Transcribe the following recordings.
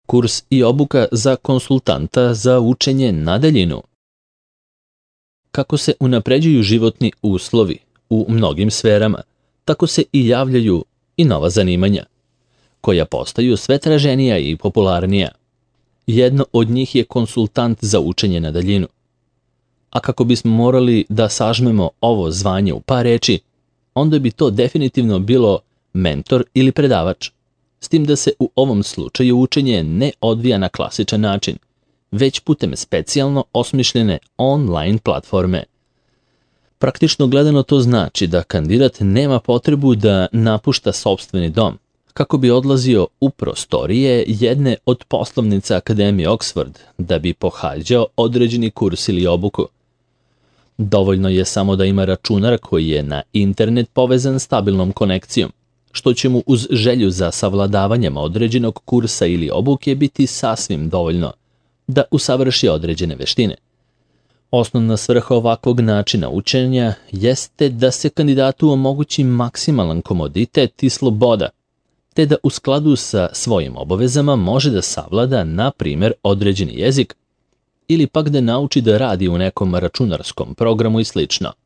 Kurs i obuka za konsultanta za učenje na daljinu. Kako se unapređuju životni uslovi u mnogim sferama, tako se i javljaju i nova zanimanja, koja postaju sve traženija i popularnija. Jedno od njih je konsultant za učenje na daljinu. A kako bismo morali da sažmemo ovo zvanje u par reči, onda bi to definitivno bilo mentor ili predavač, s tim da se u ovom slučaju učenje ne odvija na klasičan način, već putem specijalno osmišljene online platforme. Praktično gledano to znači da kandidat nema potrebu da napušta sopstveni dom, kako bi odlazio u prostorije jedne od poslovnica Akademije Oxford da bi pohađao određeni kurs ili obuku. Dovoljno je samo da ima računar koji je na internet povezan stabilnom konekcijom, što će mu uz želju za savladavanjem određenog kursa ili obuke biti sasvim dovoljno da usavrši određene veštine. Osnovna svrha ovakvog načina učenja jeste da se kandidatu omogući maksimalan komoditet i sloboda, te da u skladu sa svojim obavezama može da savlada, na primjer, određeni jezik ili pak da nauči da radi u nekom računarskom programu i sl.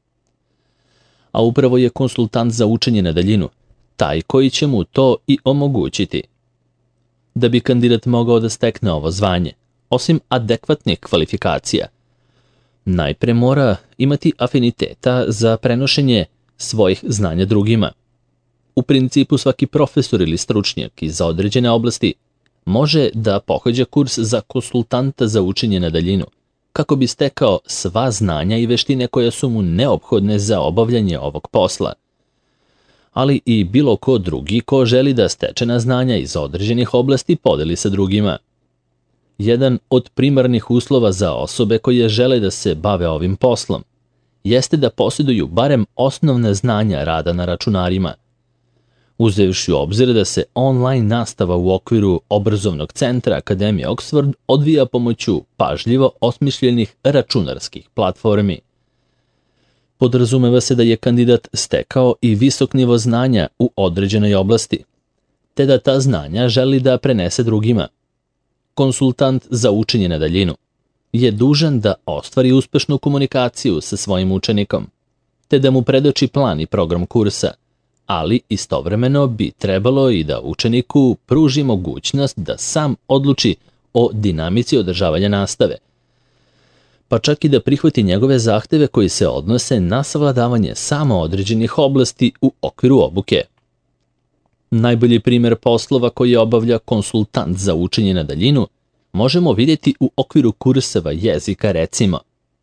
A upravo je konsultant za učenje na daljinu taj koji će mu to i omogućiti. Da bi kandidat mogao da stekne ovo zvanje, osim adekvatnih kvalifikacija, najpre mora imati afiniteta za prenošenje svojih znanja drugima. U principu svaki profesor ili stručnjak iz određene oblasti može da pohađa kurs za konsultanta za učenje na daljinu, kako bi stekao sva znanja i veštine koje su mu neophodne za obavljanje ovog posla. Ali i bilo ko drugi ko želi da stečena znanja iz određenih oblasti podeli sa drugima. Jedan od primarnih uslova za osobe koje žele da se bave ovim poslom jeste da posjeduju barem osnovna znanja rada na računarima. Uzevši u obzir da se online nastava u okviru obrazovnog centra Akademije Oxford odvija pomoću pažljivo osmišljenih računarskih platformi. Podrazumeva se da je kandidat stekao i visok nivo znanja u određenoj oblasti, te da ta znanja želi da prenese drugima. Konsultant za učenje na daljinu je dužan da ostvari uspešnu komunikaciju sa svojim učenikom, te da mu predoči plan i program kursa, ali istovremeno bi trebalo i da učeniku pruži mogućnost da sam odluči o dinamici održavanja nastave, pa čak i da prihvati njegove zahteve koji se odnose na savladavanje samo određenih oblasti u okviru obuke. Najbolji primjer poslova koji obavlja konsultant za učenje na daljinu možemo vidjeti u okviru kurseva jezika, recimo.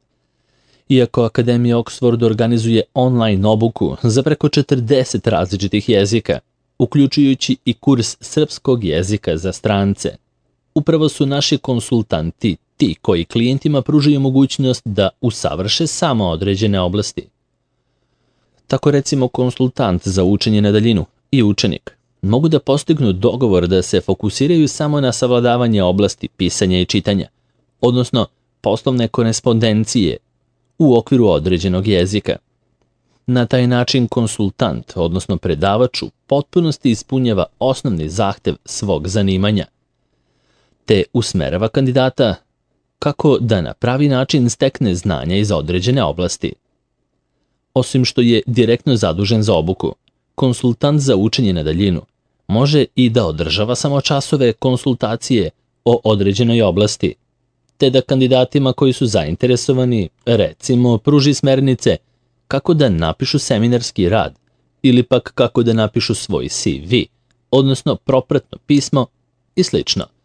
Iako Akademija Oxford organizuje online obuku za preko 40 različitih jezika, uključujući i kurs srpskog jezika za strance, upravo su naši konsultanti ti koji klijentima pružaju mogućnost da usavrše samo određene oblasti. Tako recimo konsultant za učenje na daljinu i učenik mogu da postignu dogovor da se fokusiraju samo na savladavanje oblasti pisanja i čitanja, odnosno poslovne korespondencije u okviru određenog jezika. Na taj način konsultant, odnosno predavač, u potpunosti ispunjava osnovni zahtev svog zanimanja, te usmerava kandidata kako da na pravi način stekne znanja iz određene oblasti. Osim što je direktno zadužen za obuku, konsultant za učenje na daljinu može i da održava samo časove konsultacije o određenoj oblasti, te da kandidatima koji su zainteresovani, recimo, pruži smernice kako da napišu seminarski rad ili pak kako da napišu svoj CV, odnosno propratno pismo i sl.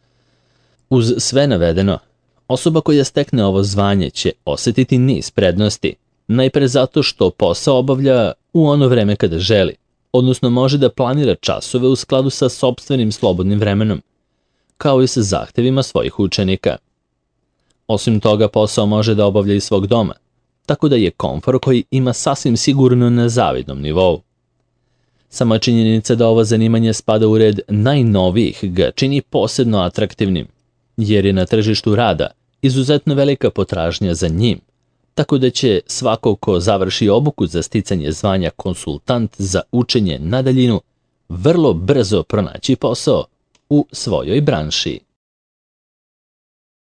Uz sve navedeno, osoba koja stekne ovo zvanje će osjetiti niz prednosti, najpre zato što posao obavlja u ono vreme kada želi, odnosno može da planira časove u skladu sa sopstvenim slobodnim vremenom, kao i sa zahtevima svojih učenika. Osim toga, posao može da obavlja iz svog doma, tako da je komfor koji ima sasvim sigurno na zavidnom nivou. Sama činjenica da ovo zanimanje spada u red najnovijih ga čini posebno atraktivnim, jer je na tržištu rada izuzetno velika potražnja za njim, tako da će svako ko završi obuku za sticanje zvanja konsultant za učenje na daljinu vrlo brzo pronaći posao u svojoj branši.